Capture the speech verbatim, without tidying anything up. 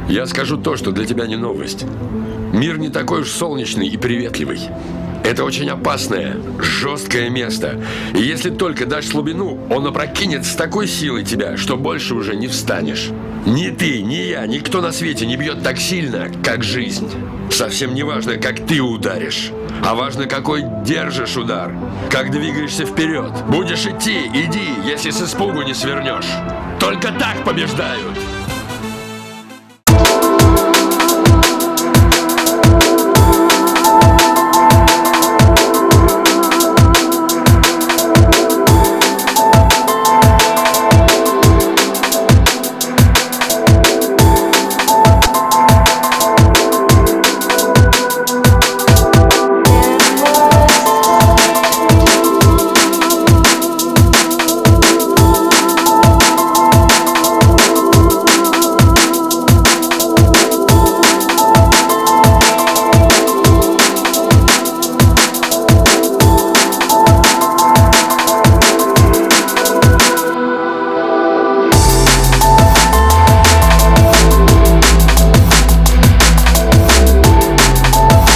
Я скажу то, что для тебя не новость. Мир не такой уж солнечный и приветливый. Это очень опасное, жесткое место. И если только дашь слабину, он опрокинет с такой силой тебя, что больше уже не встанешь. Ни ты, ни я, никто на свете не бьет так сильно, как жизнь. Совсем не важно, как ты ударишь, а важно, какой держишь удар, как двигаешься вперед. Будешь идти, иди, если с испугу не свернешь. Только так побеждают.